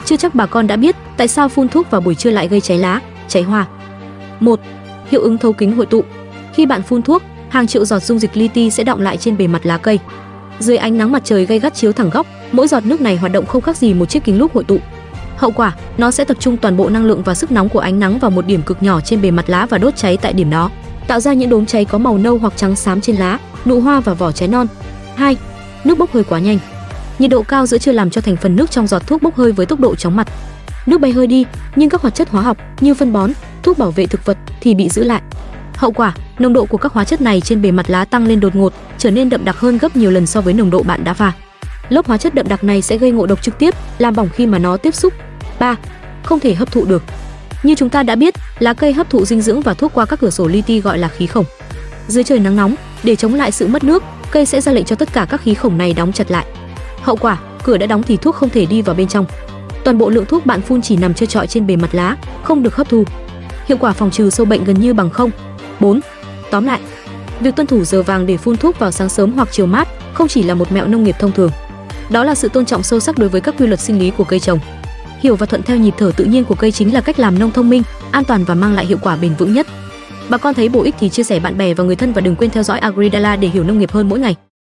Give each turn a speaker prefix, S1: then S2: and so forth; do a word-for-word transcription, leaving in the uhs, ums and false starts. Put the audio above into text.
S1: Chưa chắc bà con đã biết tại sao phun thuốc vào buổi trưa lại gây cháy lá, cháy hoa. một. Hiệu ứng thấu kính hội tụ. Khi bạn phun thuốc, hàng triệu giọt dung dịch li ti sẽ đọng lại trên bề mặt lá cây. Dưới ánh nắng mặt trời gay gắt chiếu thẳng góc, mỗi giọt nước này hoạt động không khác gì một chiếc kính lúp hội tụ. Hậu quả, nó sẽ tập trung toàn bộ năng lượng và sức nóng của ánh nắng vào một điểm cực nhỏ trên bề mặt lá và đốt cháy tại điểm đó, tạo ra những đốm cháy có màu nâu hoặc trắng xám trên lá, nụ hoa và vỏ trái non. hai. Nước bốc hơi quá nhanh. Nhiệt độ cao giữa trưa làm cho thành phần nước trong giọt thuốc bốc hơi với tốc độ chóng mặt. Nước bay hơi đi, nhưng các hoạt chất hóa học như phân bón, thuốc bảo vệ thực vật thì bị giữ lại. Hậu quả, nồng độ của các hóa chất này trên bề mặt lá tăng lên đột ngột, trở nên đậm đặc hơn gấp nhiều lần so với nồng độ bạn đã pha. Lớp hóa chất đậm đặc này sẽ gây ngộ độc trực tiếp, làm bỏng khi mà nó tiếp xúc. ba. Không thể hấp thụ được. Như chúng ta đã biết, lá cây hấp thụ dinh dưỡng và thuốc qua các cửa sổ li ti gọi là khí khổng. Dưới trời nắng nóng, để chống lại sự mất nước, cây sẽ ra lệnh cho tất cả các khí khổng này đóng chặt lại. Hậu quả, cửa đã đóng thì thuốc không thể đi vào bên trong. Toàn bộ lượng thuốc bạn phun chỉ nằm trơ trọi trên bề mặt lá, không được hấp thu. Hiệu quả phòng trừ sâu bệnh gần như bằng không. bốn. Tóm lại, việc tuân thủ giờ vàng để phun thuốc vào sáng sớm hoặc chiều mát không chỉ là một mẹo nông nghiệp thông thường. Đó là sự tôn trọng sâu sắc đối với các quy luật sinh lý của cây trồng. Hiểu và thuận theo nhịp thở tự nhiên của cây chính là cách làm nông thông minh, an toàn và mang lại hiệu quả bền vững nhất. Bà con thấy bổ ích thì chia sẻ bạn bè và người thân và đừng quên theo dõi AgriDala để hiểu nông nghiệp hơn mỗi ngày.